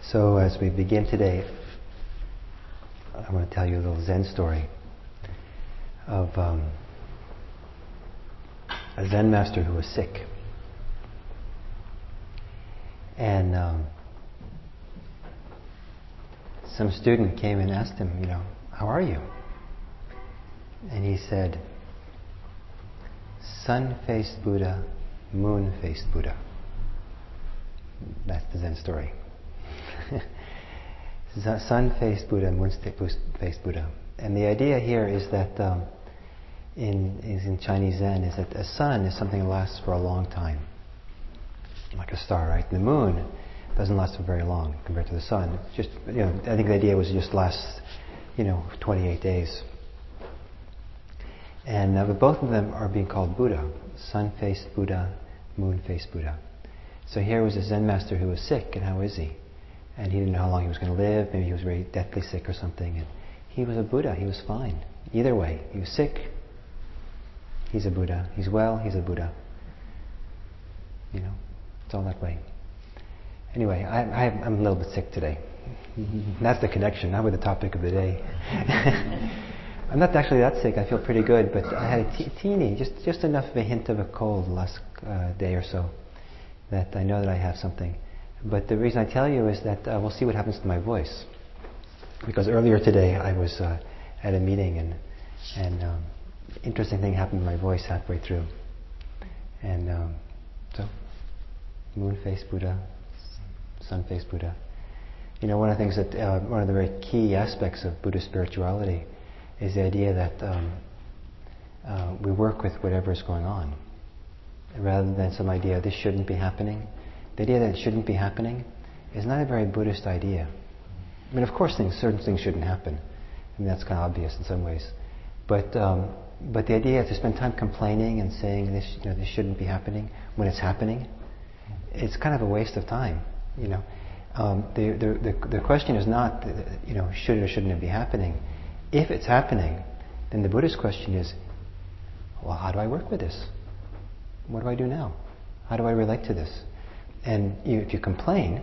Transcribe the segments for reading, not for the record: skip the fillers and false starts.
So as we begin today, I want to tell you a little Zen story of a Zen master who was sick. And some student came and asked him, how are you? And he said, sun-faced Buddha, moon-faced Buddha. That's the Zen story. Sun-faced Buddha, moon-faced Buddha. And the idea here is that in Chinese Zen is that a sun is something that lasts for a long time. Like a star, right? The moon doesn't last for very long compared to the sun. It's just, I think the idea was it just lasts, 28 days. And but both of them are being called Buddha. Sun-faced Buddha, moon-faced Buddha. So here was a Zen master who was sick, and how is he? And he didn't know how long he was going to live. Maybe he was very deathly sick or something. And he was a Buddha. He was fine. Either way, he was sick. He's a Buddha. He's well. He's a Buddha. It's all that way. Anyway, I'm a little bit sick today. That's the connection, not with the topic of the day. I'm not actually that sick. I feel pretty good, but I had a teeny, just enough of a hint of a cold the last day or so that I know that I have something. But the reason I tell you is that we'll see what happens to my voice. Because earlier today I was at a meeting and interesting thing happened to my voice halfway through. And so, moon-faced Buddha, sun-faced Buddha. One of the things that, one of the very key aspects of Buddhist spirituality is the idea that we work with whatever is going on. Rather than some idea, this shouldn't be happening. The idea that it shouldn't be happening is not a very Buddhist idea. I mean, of course, certain things shouldn't happen. I mean, that's kind of obvious in some ways. But the idea to spend time complaining and saying this shouldn't be happening when it's happening, it's kind of a waste of time. The question is not should or shouldn't it be happening. If it's happening, then the Buddhist question is, well, how do I work with this? What do I do now? How do I relate to this? And if you complain,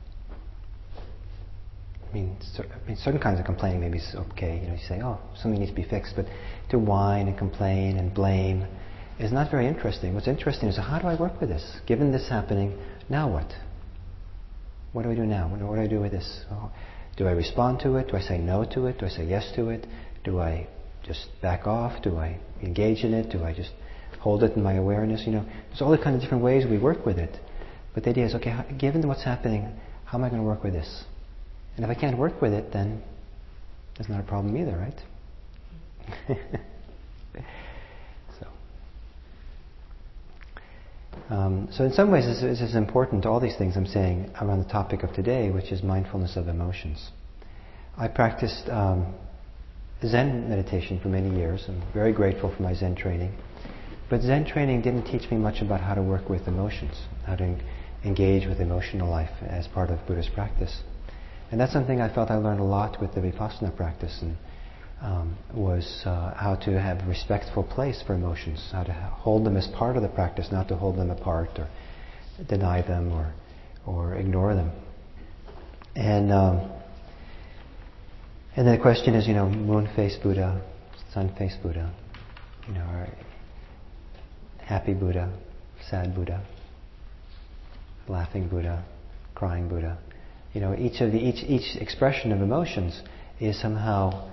certain kinds of complaining maybe is okay. You say, oh, something needs to be fixed. But to whine and complain and blame is not very interesting. What's interesting is, how do I work with this? Given this happening, now what? What do I do now? What do I do with this? Do I respond to it? Do I say no to it? Do I say yes to it? Do I just back off? Do I engage in it? Do I just hold it in my awareness? There's all the kind of different ways we work with it. But the idea is, okay, given what's happening, how am I going to work with this? And if I can't work with it, then that's not a problem either, right? So in some ways, this is important. All these things I'm saying around the topic of today, which is mindfulness of emotions. I practiced Zen meditation for many years. I'm very grateful for my Zen training. But Zen training didn't teach me much about how to work with emotions, how to engage with emotional life as part of Buddhist practice. And that's something I felt I learned a lot with the Vipassana practice, and was how to have a respectful place for emotions, how to hold them as part of the practice, not to hold them apart or deny them or ignore them. And then the question is, moon-faced Buddha, sun-faced Buddha, happy Buddha, sad Buddha, laughing Buddha, crying Buddha. Each expression of emotions is somehow,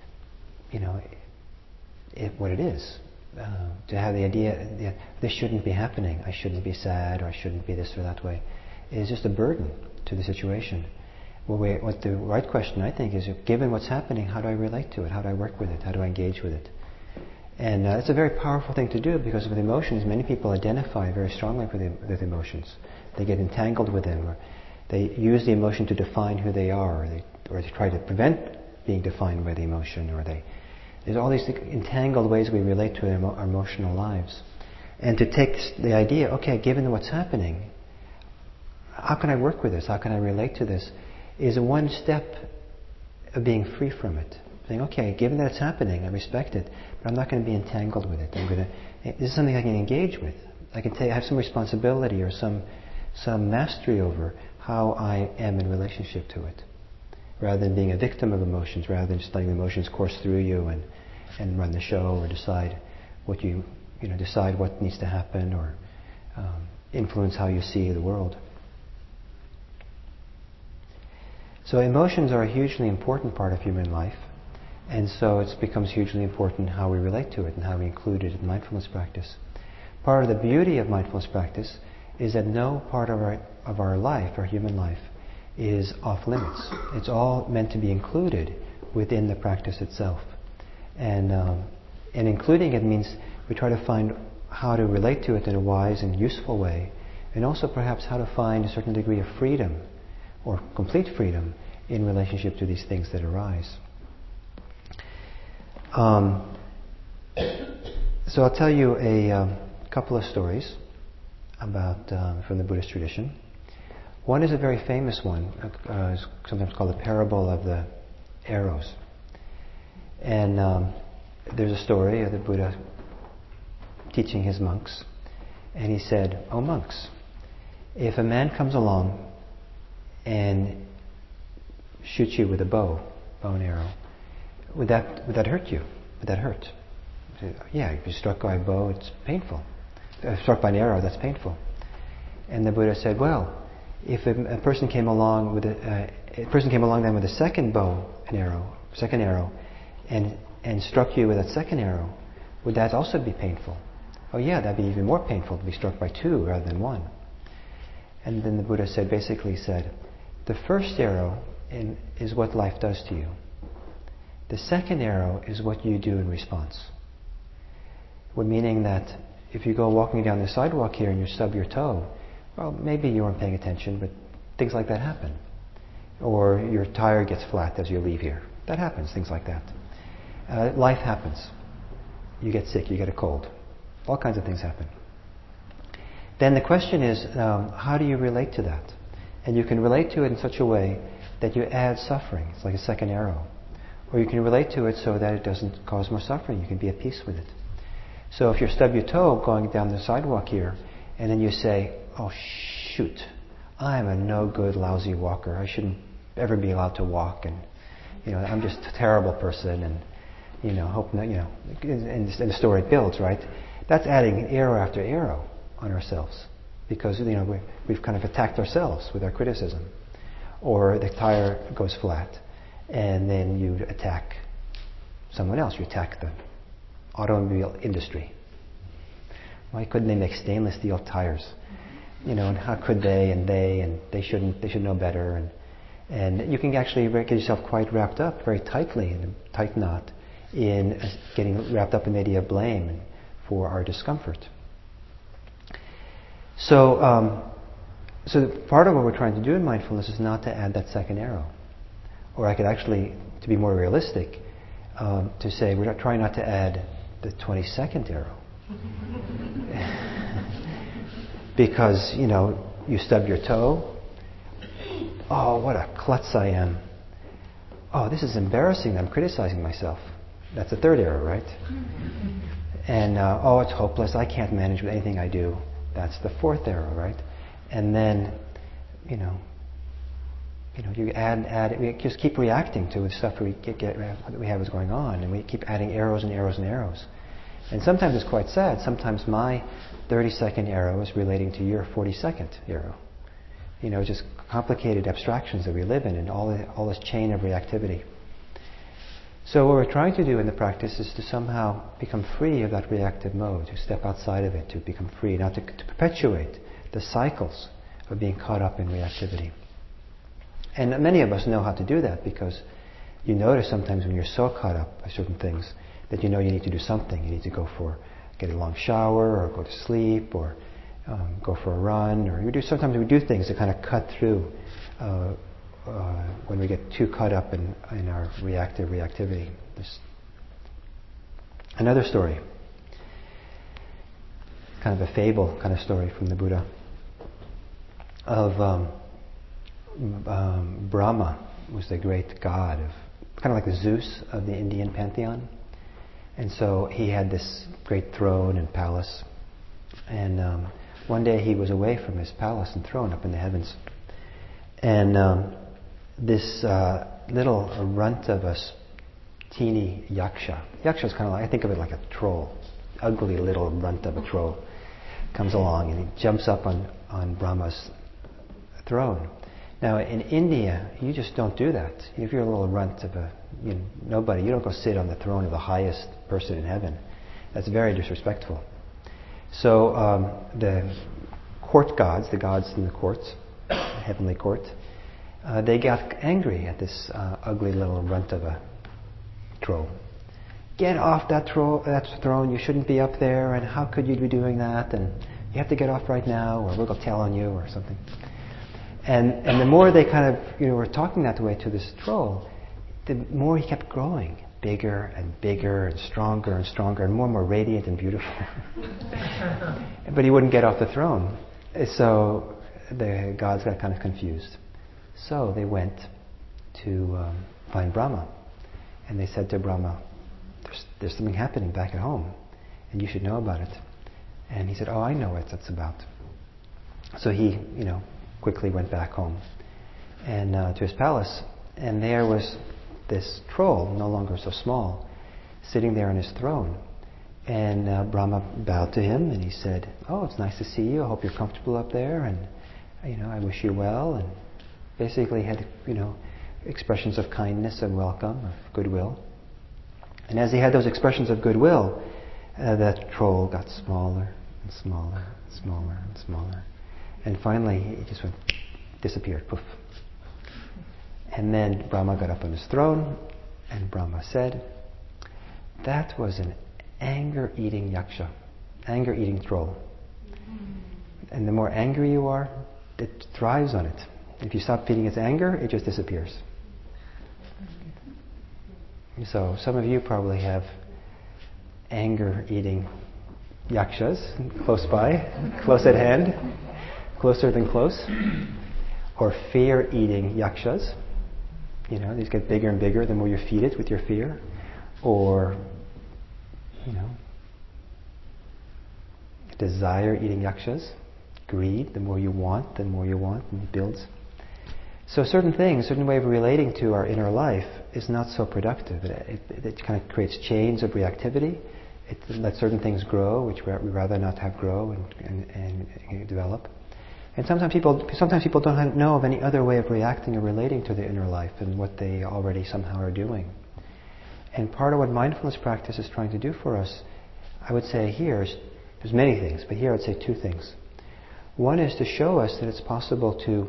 what it is. To have the idea, this shouldn't be happening, I shouldn't be sad, or I shouldn't be this or that way, is just a burden to the situation. What the right question, I think, is, given what's happening, how do I relate to it? How do I work with it? How do I engage with it? And it's a very powerful thing to do, because with emotions, many people identify very strongly with emotions. They get entangled with them, or they use the emotion to define who they are, or they try to prevent being defined by the emotion, or there's all these entangled ways we relate to our emotional lives. And to take the idea, okay, given what's happening, how can I work with this? How can I relate to this? Is one step of being free from it. Saying, okay, given that it's happening, I respect it, but I'm not going to be entangled with it. This is something I can engage with. I can have some responsibility or some mastery over how I am in relationship to it, rather than being a victim of emotions, rather than just letting the emotions course through you and run the show, or decide what decide what needs to happen, or influence how you see the world. So emotions are a hugely important part of human life, and so it becomes hugely important how we relate to it and how we include it in mindfulness practice. Part of the beauty of mindfulness practice is that no part of our life, our human life, is off limits. It's all meant to be included within the practice itself. And including it means we try to find how to relate to it in a wise and useful way, and also perhaps how to find a certain degree of freedom, or complete freedom, in relationship to these things that arise. So I'll tell you a couple of stories about from the Buddhist tradition. One is a very famous one, sometimes called the parable of the arrows. And there's a story of the Buddha teaching his monks, and he said, "Oh monks, if a man comes along and shoots you with a bow and arrow, would that hurt you? Would that hurt?" Yeah, if you're struck by a bow, it's painful. Struck by an arrow, that's painful. And the Buddha said, well, if a person came along with then with a second arrow, and struck you with that second arrow, would that also be painful? Oh yeah, that'd be even more painful to be struck by two rather than one. And then the Buddha basically said, the first arrow is what life does to you. The second arrow is what you do in response. Meaning that if you go walking down the sidewalk here and you stub your toe, well, maybe you weren't paying attention, but things like that happen. Or your tire gets flat as you leave here. That happens, things like that. Life happens. You get sick, you get a cold. All kinds of things happen. Then the question is, how do you relate to that? And you can relate to it in such a way that you add suffering. It's like a second arrow. Or you can relate to it so that it doesn't cause more suffering. You can be at peace with it. So if you stub your toe going down the sidewalk here, and then you say, oh shoot, I'm a no good, lousy walker. I shouldn't ever be allowed to walk, and I'm just a terrible person, and hope not, and the story builds, right? That's adding arrow after arrow on ourselves, because we've kind of attacked ourselves with our criticism. Or the tire goes flat, and then you attack someone else. You attack the automobile industry. Why couldn't they make stainless steel tires? And how could they? And they should know better. And you can actually get yourself quite wrapped up very tightly in a tight knot in getting wrapped up in the idea of blame for our discomfort. So part of what we're trying to do in mindfulness is not to add that second arrow. Or I could actually, to be more realistic, to say we're trying not to add the 22nd arrow. Because, you stub your toe. Oh, what a klutz I am. Oh, this is embarrassing. I'm criticizing myself. That's the third arrow, right? And, oh, it's hopeless. I can't manage with anything I do. That's the fourth arrow, right? And then, you add. We just keep reacting to the stuff that we have is going on, and we keep adding arrows and arrows and arrows. And sometimes it's quite sad. Sometimes my 32nd arrow is relating to your 42nd arrow. Just complicated abstractions that we live in, and all this chain of reactivity. So what we're trying to do in the practice is to somehow become free of that reactive mode, to step outside of it, to become free, not to perpetuate the cycles of being caught up in reactivity. And many of us know how to do that, because you notice sometimes when you're so caught up by certain things that you need to do something. You need to get a long shower, or go to sleep, or go for a run, or sometimes we do things to kind of cut through when we get too caught up in our reactivity. There's another story, kind of a fable kind of story from the Buddha, of Brahma was the great god kind of like the Zeus of the Indian pantheon. And so he had this great throne and palace. And one day he was away from his palace and throne up in the heavens. And this little runt of a teeny yaksha. Yaksha is kind of like, I think of it like a troll. Ugly little runt of a troll comes along and he jumps up on Brahma's throne. Now in India, you just don't do that. If you're a little runt of nobody, you don't go sit on the throne of the highest person in heaven. That's very disrespectful. So the court gods, the gods in the courts, heavenly court, they got angry at this ugly little runt of a troll. Get off that throne, you shouldn't be up there, and how could you be doing that, and you have to get off right now, or we'll go tell on you, or something. And the more they kind of were talking that way to this troll, the more he kept growing, bigger and bigger and stronger and more radiant and beautiful. But he wouldn't get off the throne. So the gods got kind of confused. So they went to find Brahma. And they said to Brahma, there's something happening back at home, and you should know about it. And he said, oh, I know what that's about. So he, quickly went back home and to his palace. And there was this troll, no longer so small, sitting there on his throne. And Brahma bowed to him and he said, oh, it's nice to see you. I hope you're comfortable up there, and I wish you well. And basically had expressions of kindness and welcome, of goodwill. And as he had those expressions of goodwill, that troll got smaller and smaller and smaller and smaller. And finally he just disappeared, poof. And then Brahma got up on his throne, and Brahma said, that was an anger-eating yaksha, anger-eating troll. And the more angry you are, it thrives on it. If you stop feeding its anger, it just disappears. So some of you probably have anger-eating yakshas close by, close at hand, closer than close. Or fear-eating yakshas. These get bigger and bigger the more you feed it with your fear. Or, desire-eating yakshas. Greed, the more you want, and it builds. So certain things, certain way of relating to our inner life is not so productive. It kind of creates chains of reactivity. It lets certain things grow, which we rather not have grow and develop. And sometimes people don't know of any other way of reacting or relating to the inner life and what they already somehow are doing. And part of what mindfulness practice is trying to do for us, I would say here, there's many things, but here I would say two things. One is to show us that it's possible to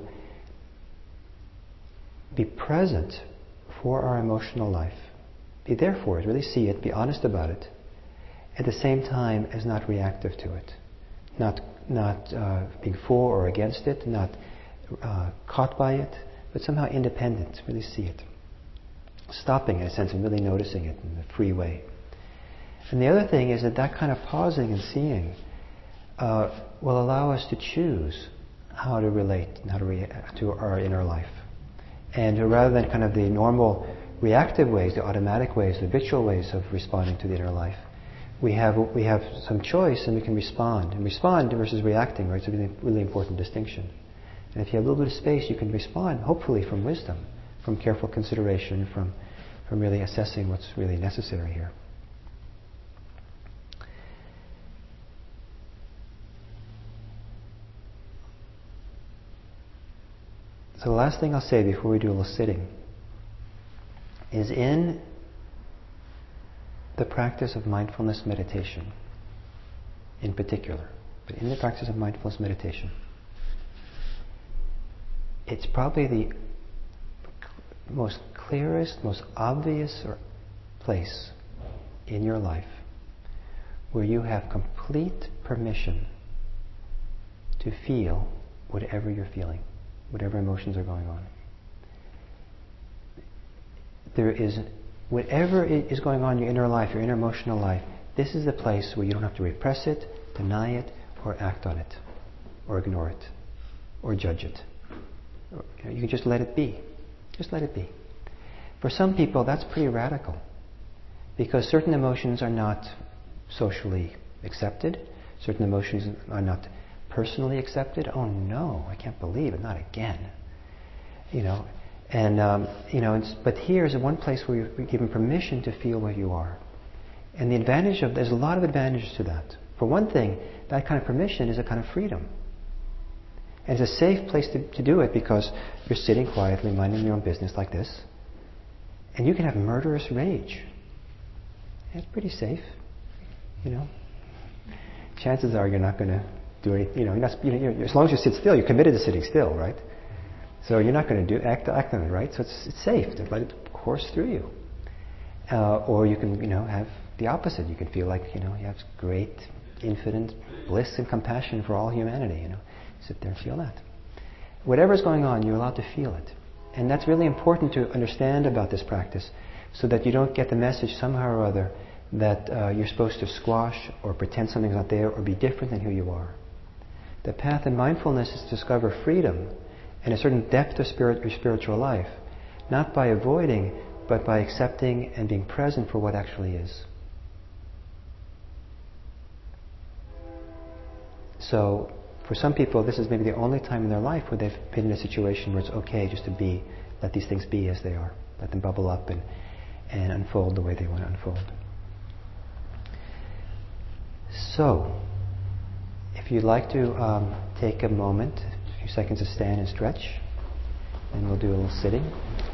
be present for our emotional life. Be there for it, really see it, be honest about it. At the same time as not reactive to it. Not being for or against it, not caught by it, but somehow independent, really see it. Stopping in a sense and really noticing it in a free way. And the other thing is that kind of pausing and seeing will allow us to choose how to relate and how to react to our inner life. And rather than kind of the normal reactive ways, the automatic ways, the habitual ways of responding to the inner life, we have some choice and we can respond. And respond versus reacting, right? It's a really important distinction. And if you have a little bit of space, you can respond, hopefully from wisdom, from careful consideration, from really assessing what's really necessary here. So the last thing I'll say before we do a little sitting is in the practice of mindfulness meditation in particular, but in the practice of mindfulness meditation, it's probably the most clearest, most obvious place in your life where you have complete permission to feel whatever you're feeling, whatever emotions are going on. Whatever is going on in your inner life, your inner emotional life, this is the place where you don't have to repress it, deny it, or act on it, or ignore it, or judge it. You can just let it be. Just let it be. For some people, that's pretty radical, because certain emotions are not socially accepted, certain emotions are not personally accepted. Oh no, I can't believe it, not again. you know, and but here is one place where you're given permission to feel what you are. And the advantage there's a lot of advantages to that. For one thing, that kind of permission is a kind of freedom. And it's a safe place to do it because you're sitting quietly, minding your own business like this, and you can have murderous rage. It's pretty safe, you know. Chances are you're not going to do anything. You know, as long as you sit still, you're committed to sitting still, right? So you're not going to act on it, right? So it's safe to let it course through you. Or you can, have the opposite. You can feel like, you have great, infinite bliss and compassion for all humanity. Sit there and feel that. Whatever's going on, you're allowed to feel it. And that's really important to understand about this practice, so that you don't get the message somehow or other that you're supposed to squash or pretend something's not there or be different than who you are. The path in mindfulness is to discover freedom and a certain depth of your spiritual life, not by avoiding, but by accepting and being present for what actually is. So, for some people, this is maybe the only time in their life where they've been in a situation where it's okay just to be, let these things be as they are. Let them bubble up and unfold the way they want to unfold. So, if you'd like to take a moment, a few seconds to stand and stretch, and we'll do a little sitting.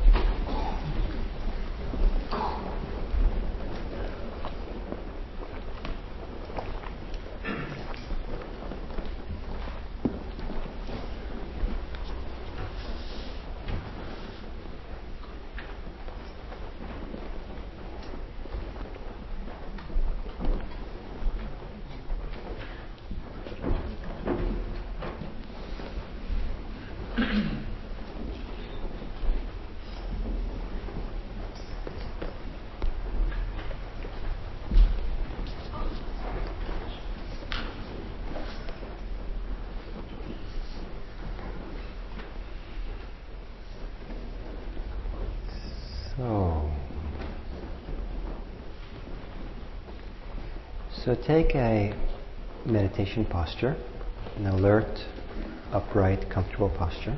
So take a meditation posture, an alert, upright, comfortable posture.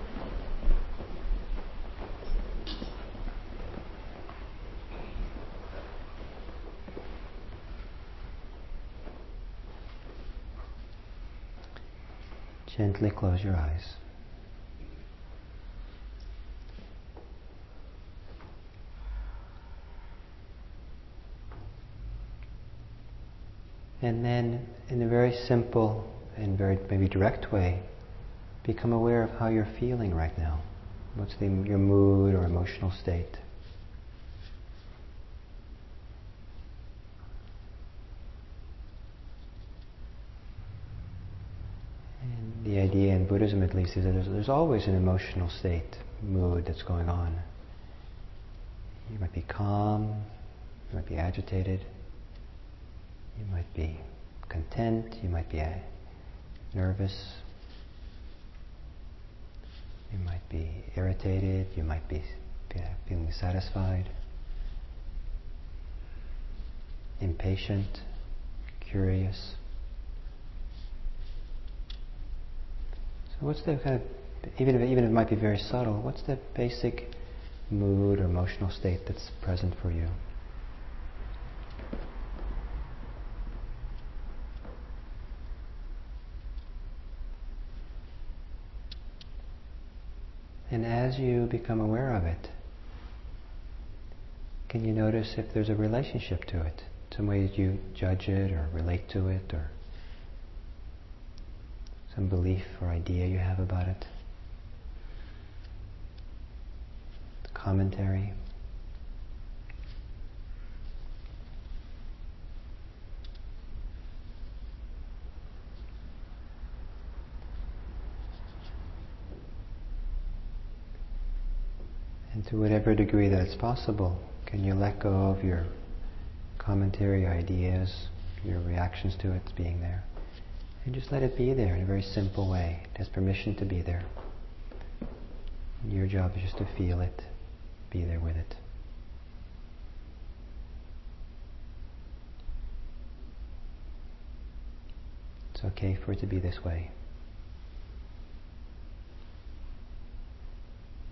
Gently close your eyes. And then, in a very simple and very maybe direct way, become aware of how you're feeling right now. What's your mood or emotional state? And the idea in Buddhism, at least, is that there's always an emotional state, mood that's going on. You might be calm, you might be agitated, you might be content, you might be nervous, you might be irritated, you might be feeling satisfied, impatient, curious. So what's the kind of, even if it might be very subtle, what's the basic mood or emotional state that's present for you? And as you become aware of it, can you notice if there's a relationship to it? Some way that you judge it or relate to it, or some belief or idea you have about it? Commentary? And to whatever degree that it's possible, can you let go of your commentary, ideas, your reactions to it being there? And just let it be there in a very simple way. It has permission to be there. And your job is just to feel it, be there with it. It's okay for it to be this way.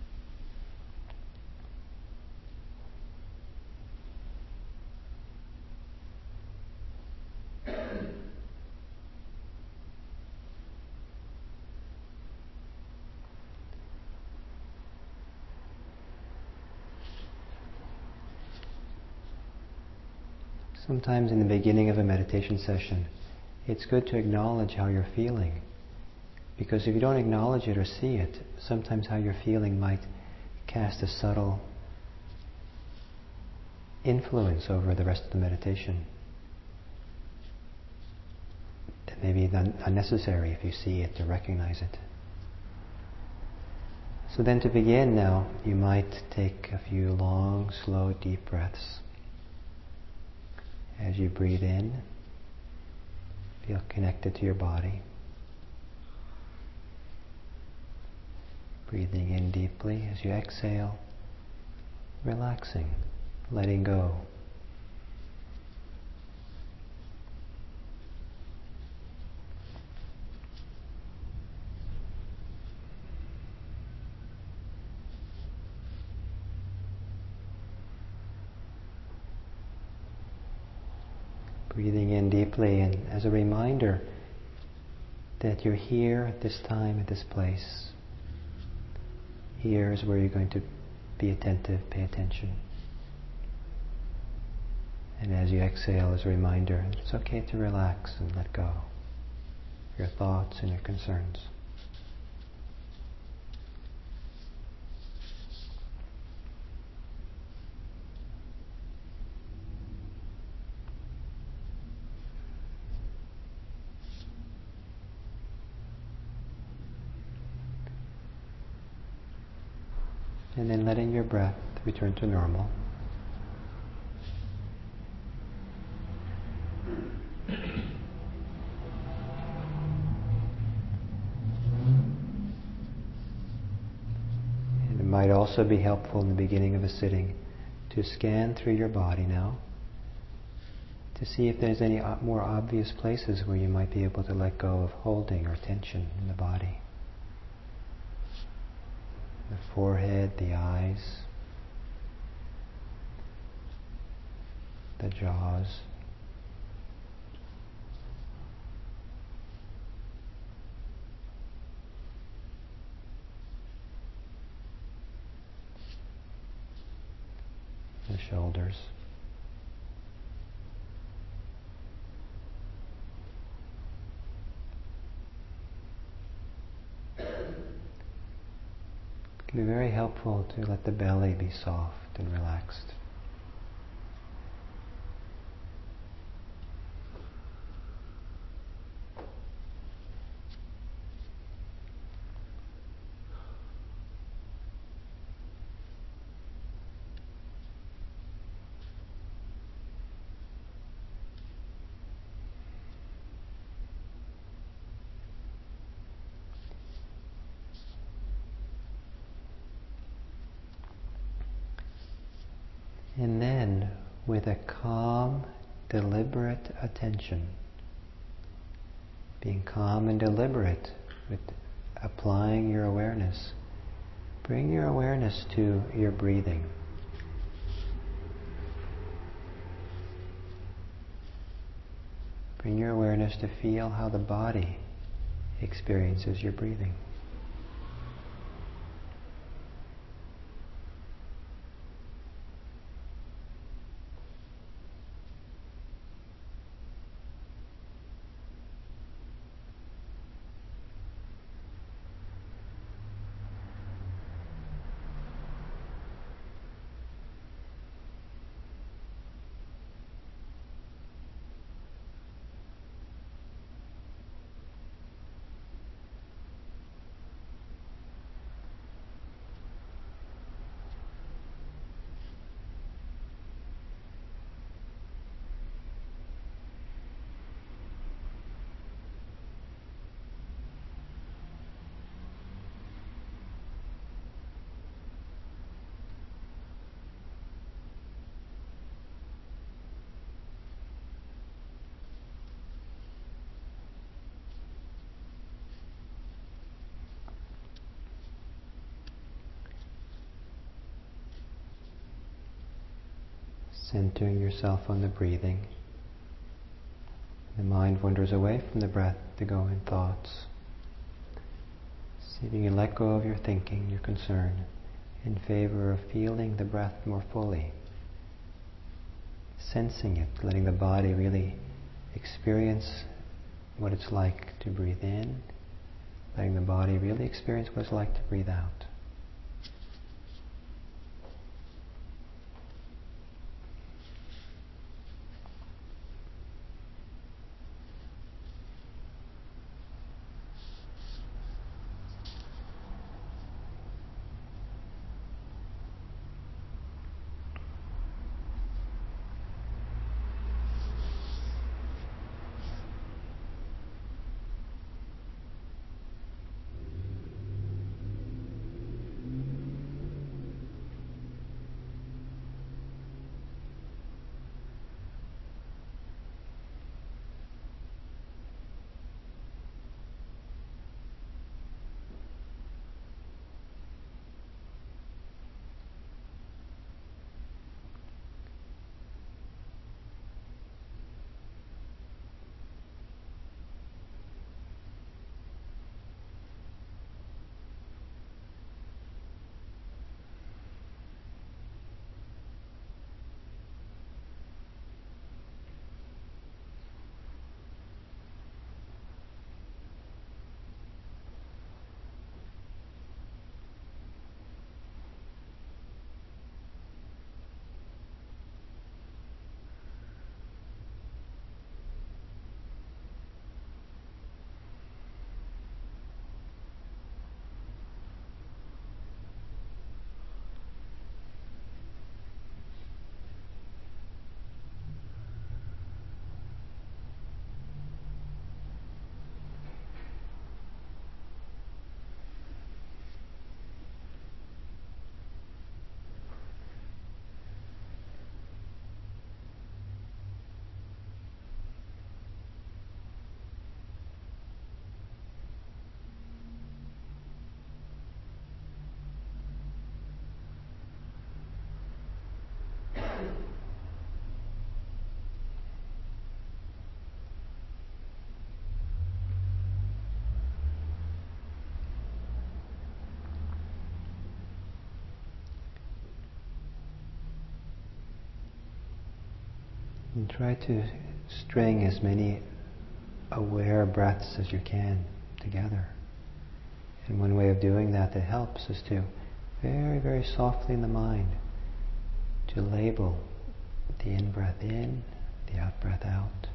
Sometimes in the beginning of a meditation session, it's good to acknowledge how you're feeling. Because if you don't acknowledge it or see it, sometimes how you're feeling might cast a subtle influence over the rest of the meditation that may be unnecessary if you see it or recognize it. So then to begin now, you might take a few long, slow, deep breaths. As you breathe in, feel connected to your body. Breathing in deeply. As you exhale, relaxing, letting go. Breathing in deeply, and as a reminder that you're here at this time, at this place. Here is where you're going to be attentive, pay attention. And as you exhale, as a reminder, it's okay to relax and let go of your thoughts and your concerns. And then letting your breath return to normal. And it might also be helpful in the beginning of a sitting to scan through your body now to see if there's any more obvious places where you might be able to let go of holding or tension in the body. The forehead, the eyes, the jaws. The shoulders. It can be very helpful to let the belly be soft and relaxed. And then, with a calm, deliberate attention, being calm and deliberate with applying your awareness, bring your awareness to your breathing. Bring your awareness to feel how the body experiences your breathing. Centering yourself on the breathing. The mind wanders away from the breath to go in thoughts. See if you can let go of your thinking, your concern, in favor of feeling the breath more fully. sensing it, letting the body really experience what it's like to breathe in, letting the body really experience what it's like to breathe out. And try to string as many aware breaths as you can together. And one way of doing that that helps is to very, very softly in the mind to label the in-breath in, the out-breath out.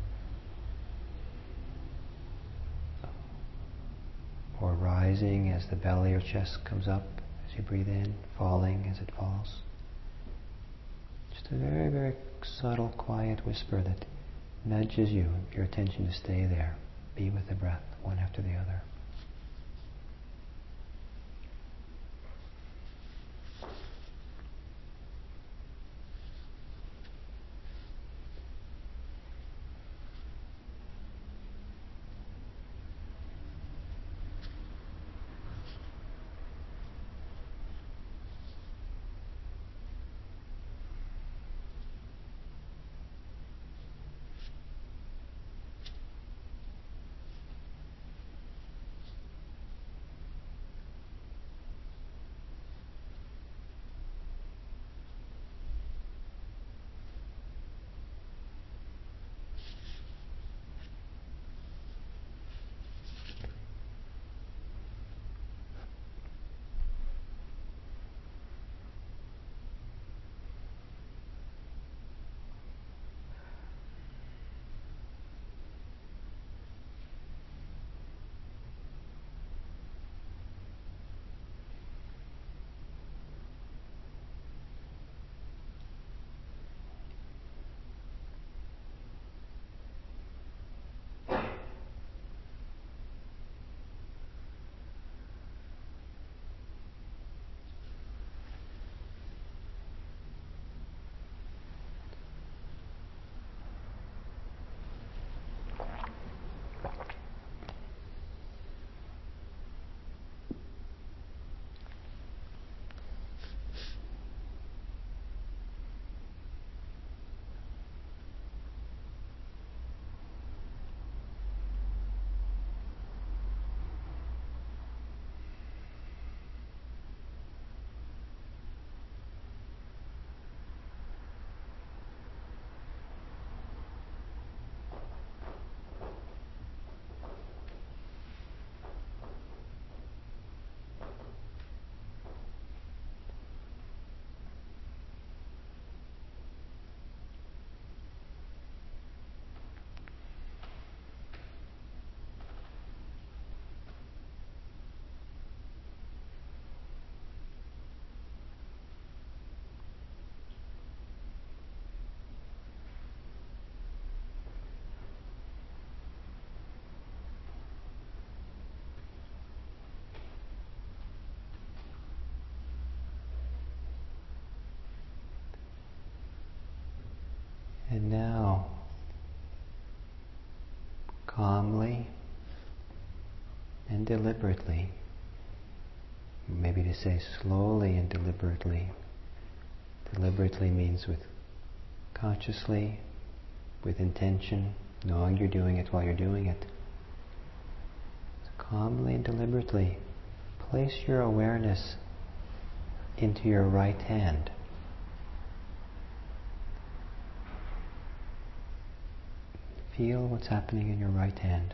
Or rising as the belly or chest comes up as you breathe in, falling as it falls. Just a very, very subtle, quiet whisper that nudges you, your attention to stay there. Be with the breath, one after the other. calmly and deliberately. Maybe to say slowly and deliberately. Deliberately means with consciously, with intention, knowing you're doing it while you're doing it. So calmly and deliberately, place your awareness into your right hand. Feel what's happening in your right hand.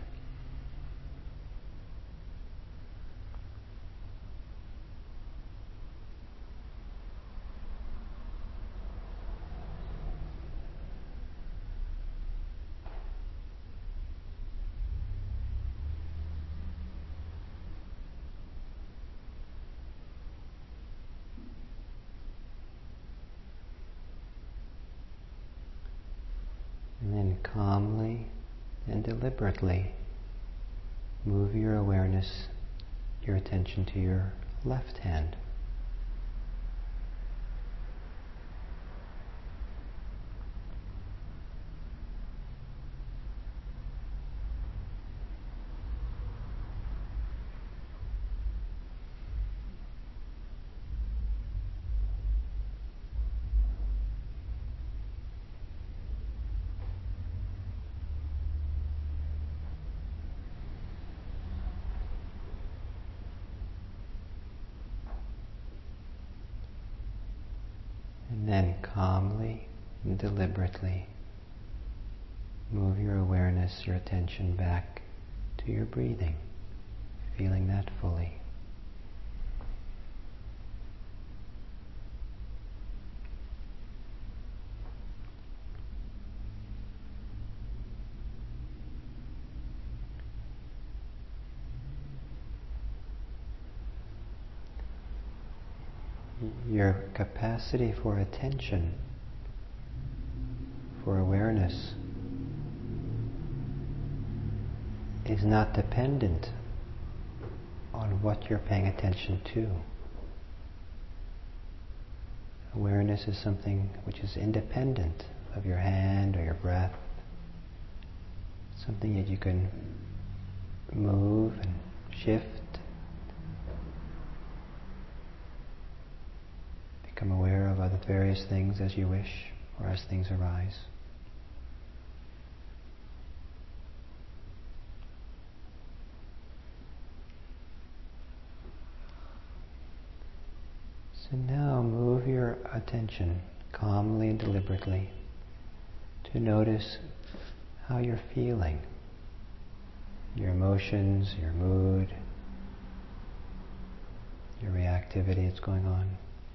And then calmly and deliberately move your awareness, your attention to your left hand. And then calmly and deliberately move your awareness, your attention back to your breathing, feeling that fully. Your capacity for attention, for awareness, is not dependent on what you're paying attention to. Awareness is something which is independent of your hand or your breath, something that you can move and shift, become aware of other various things as you wish or as things arise. So now move your attention calmly and deliberately to notice how you're feeling, your emotions, your mood, your reactivity that's going on.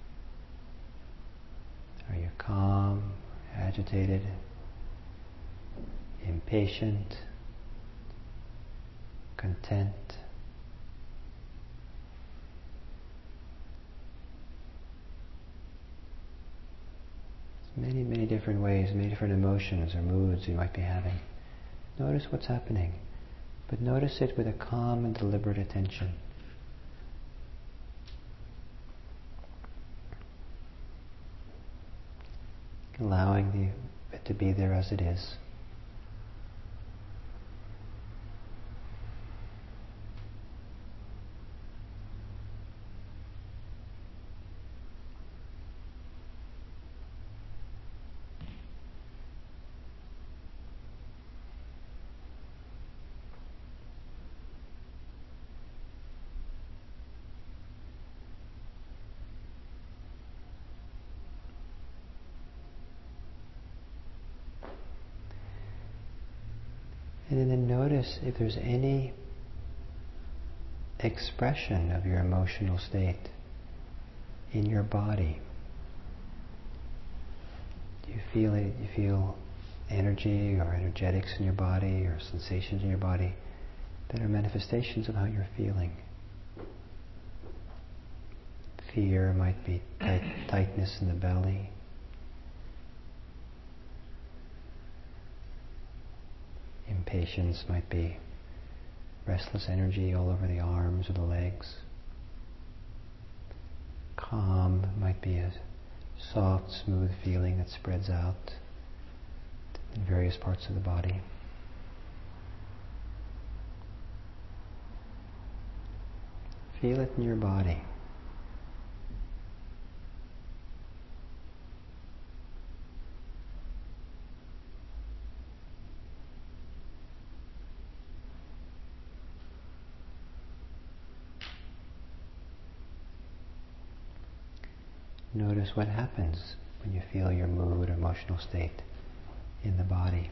Are you calm, agitated, impatient, content? Many, many different ways, many different emotions or moods you might be having. Notice what's happening, but notice it with a calm and deliberate attention. Allowing it to be there as it is. And then notice if there's any expression of your emotional state in your body. Do you feel it? Do you feel energy or energetics in your body or sensations in your body that are manifestations of how you're feeling? Fear might be tightness in the belly. Impatience might be restless energy all over the arms or the legs. Calm might be a soft, smooth feeling that spreads out in various parts of the body. Feel it in your body. Notice what happens when you feel your mood or emotional state in the body.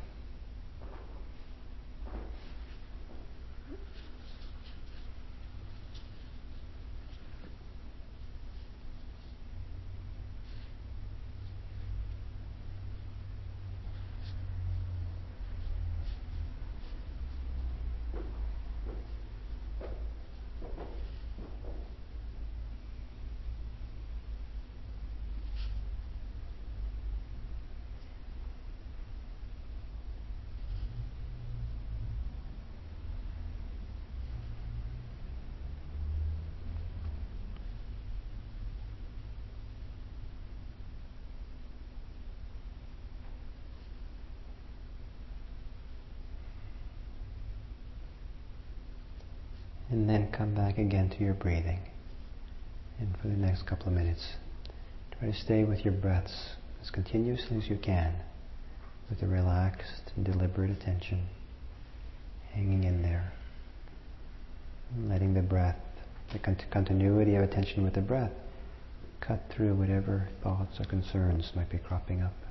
And then come back again to your breathing. And for the next couple of minutes, try to stay with your breaths as continuously as you can, with a relaxed and deliberate attention, hanging in there, and letting the breath, the continuity of attention with the breath, cut through whatever thoughts or concerns might be cropping up.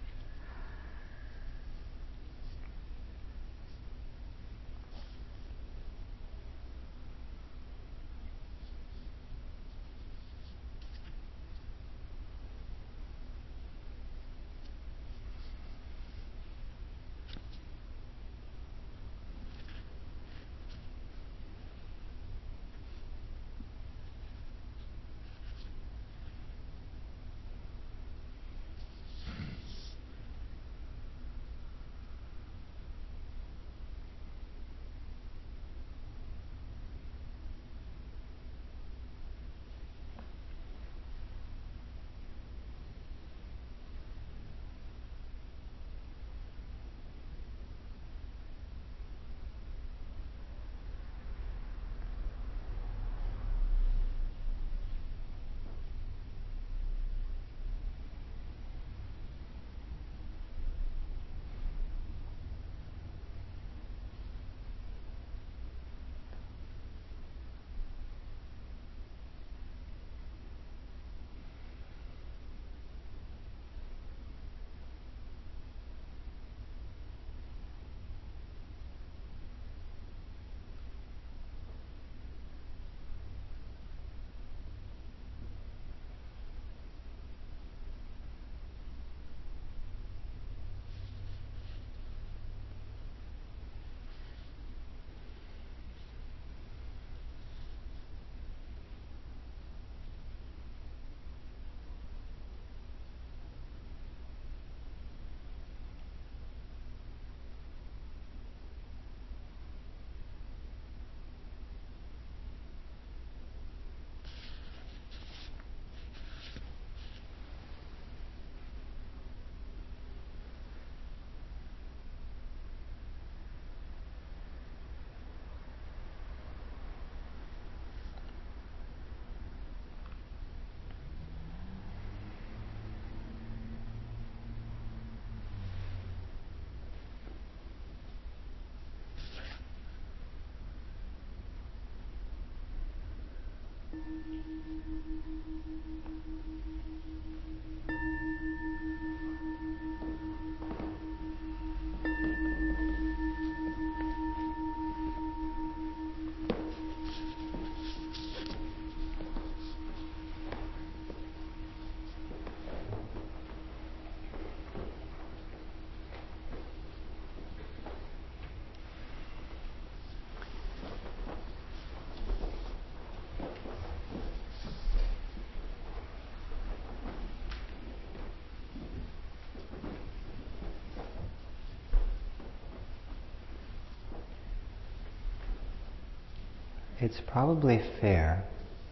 It's probably fair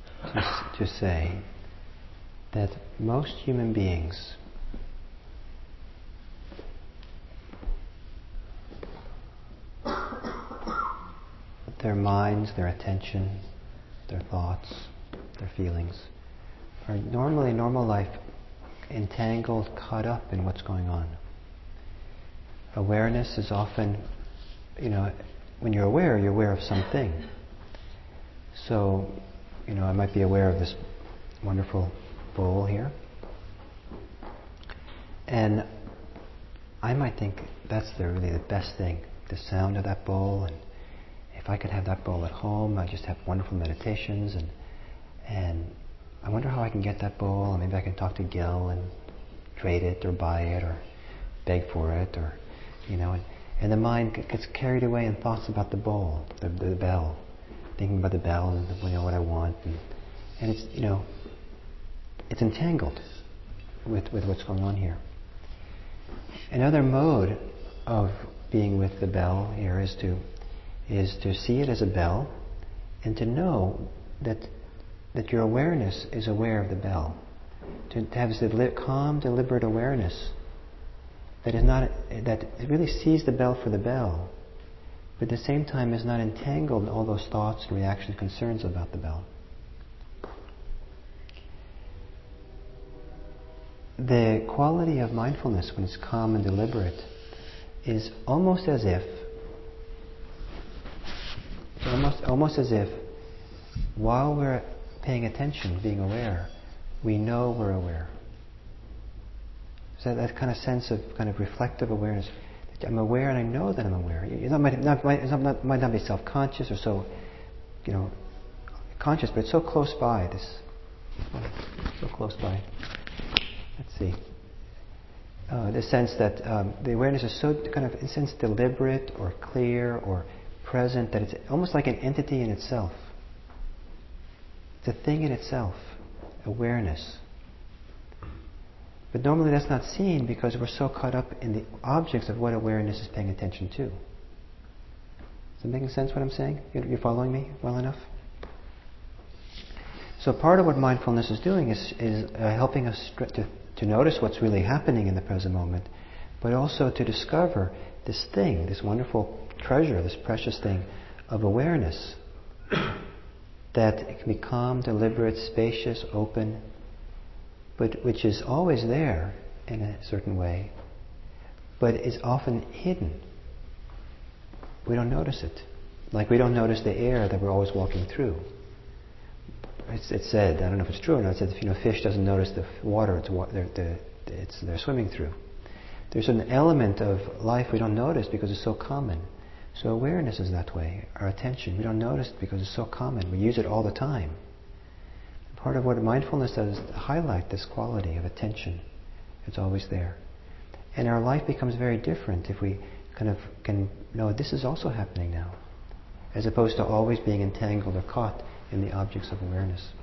to say that most human beings their minds, their attention, their thoughts, their feelings, are normally in normal life entangled, caught up in what's going on. Awareness is often, when you're aware of something. So, I might be aware of this wonderful bowl here. And I might think that's really the best thing, the sound of that bowl. And if I could have that bowl at home, I just have wonderful meditations. And I wonder how I can get that bowl. And maybe I can talk to Gil and trade it or buy it or beg for it, or and the mind gets carried away in thoughts about the bowl, the bell, thinking about the bell and what I want, and it's it's entangled with what's going on here. Another mode of being with the bell here is to see it as a bell, and to know that your awareness is aware of the bell, to have this calm, deliberate awareness that really sees the bell for the bell, but at the same time is not entangled in all those thoughts and reactions, concerns about the bell. The quality of mindfulness when it's calm and deliberate is almost as if while we're paying attention, being aware, we know we're aware. So that kind of sense of kind of reflective awareness. I'm aware and I know that I'm aware. It might not be self-conscious or so, conscious, but it's so close by. So close by. Let's see. The sense that the awareness is so kind of, in a sense, deliberate or clear or present that it's almost like an entity in itself. It's a thing in itself, awareness. But normally that's not seen because we're so caught up in the objects of what awareness is paying attention to. Is it making sense what I'm saying? You're following me well enough? So part of what mindfulness is doing is helping us to notice what's really happening in the present moment, but also to discover this thing, this wonderful treasure, this precious thing of awareness that it can be calm, deliberate, spacious, open, but which is always there in a certain way, but is often hidden. We don't notice it. Like we don't notice the air that we're always walking through. It's said, I don't know if it's true or not, it said if fish doesn't notice the water they're swimming through. There's an element of life we don't notice because it's so common. So awareness is that way. Our attention, we don't notice it because it's so common. We use it all the time. Part of what mindfulness does is highlight this quality of attention. It's always there. And our life becomes very different if we kind of can know this is also happening now, as opposed to always being entangled or caught in the objects of awareness.